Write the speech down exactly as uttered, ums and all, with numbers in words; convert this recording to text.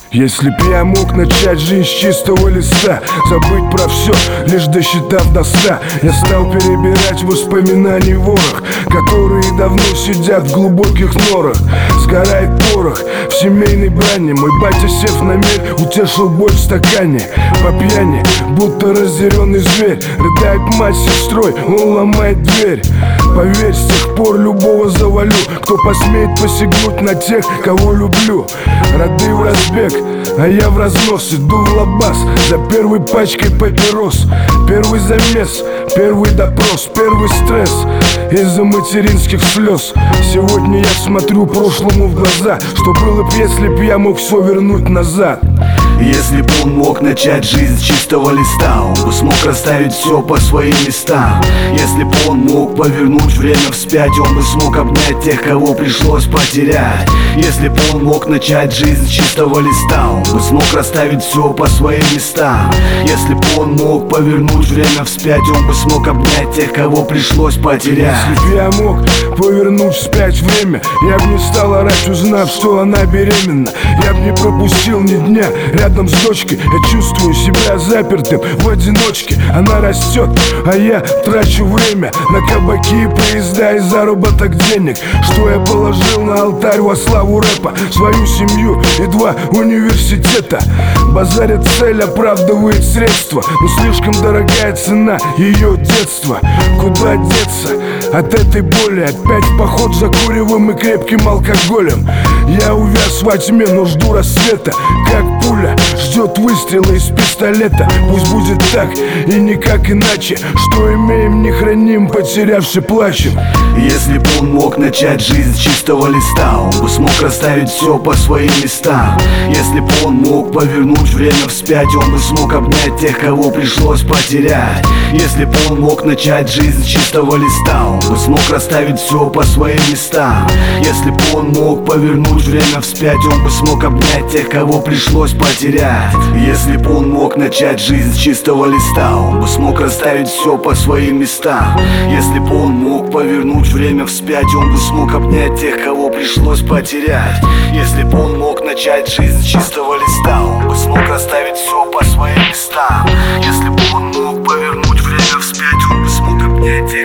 Если б я мог начать жизнь с чистого листа, забыть про все, лишь досчитав до ста, я стал перебирать воспоминаний ворох, которые давно сидят в глубоких норах. Сгорает порох в семейной брани. Мой батя, сев на мель, утешил боль в стакане. По пьяни, будто разъяренный зверь, рыдает мать с сестрой, он ломает дверь. Поверь, с тех пор любого завалю, кто посмеет посягнуть на тех, кого люблю. Роды в разбег, а я в разнос, иду в лабаз за первой пачкой папирос. Первый замес, первый допрос, первый стресс из-за материнских слез. Сегодня я смотрю прошлому в глаза. Что было б, если б я мог все вернуть назад? Если бы он мог начать жизнь с чистого листа, он бы смог расставить все по своим местам. Если бы он мог повернуть время вспять, он бы смог обнять тех, кого пришлось потерять. Если бы он мог начать жизнь с чистого листа, он бы смог расставить все по своим местам. Если бы он мог повернуть время вспять, он бы смог обнять тех, кого пришлось потерять. Если б я мог повернуть вспять время, я б не стал орать, узнав, что она беременна. Я б не пропустил ни дня рядом с дочкой. Я чувствую себя запертым в одиночке. Она растет, а я трачу время на кабаки и поезда и заработок денег, что я положил на алтарь во славу рэпа. Свою семью и два университета. Базарит цель, оправдывает средства, но слишком дорогая цена ее детства. Куда деться от этой боли? Опять в поход за куревом и крепким алкоголем. Я увяз во тьме, но жду рассвета, как пуля ждет выстрела из пистолета. Пусть будет так и никак иначе. Что имеем, не храним, потерявши плачем. Если бы он мог начать жизнь с чистого листа, он бы смог расставить все по своим местам. Если бы он мог повернуть время вспять, он бы смог обнять тех, кого пришлось потерять. Если бы он мог начать жизнь с чистого листа, он бы смог расставить все по своим местам. Если бы он мог повернуть время вспять, он бы смог обнять тех, кого пришлось потерять. Если бы он мог начать жизнь с чистого листа, он бы смог расставить все по своим местам. Если бы он мог повернуть время вспять, он бы смог обнять тех, кого пришлось потерять. Если бы он мог начать жизнь с чистого листа, он бы смог расставить все по своим местам. Если бы он мог повернуть время вспять, он бы смог обнять тех,